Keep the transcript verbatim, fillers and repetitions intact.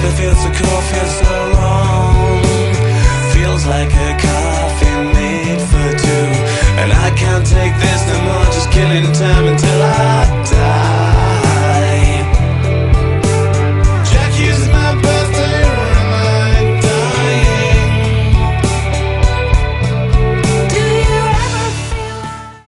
It feels so cool, feels so wrong. Feels like a coffee made for two. And I can't take this no more, just killing time until I die.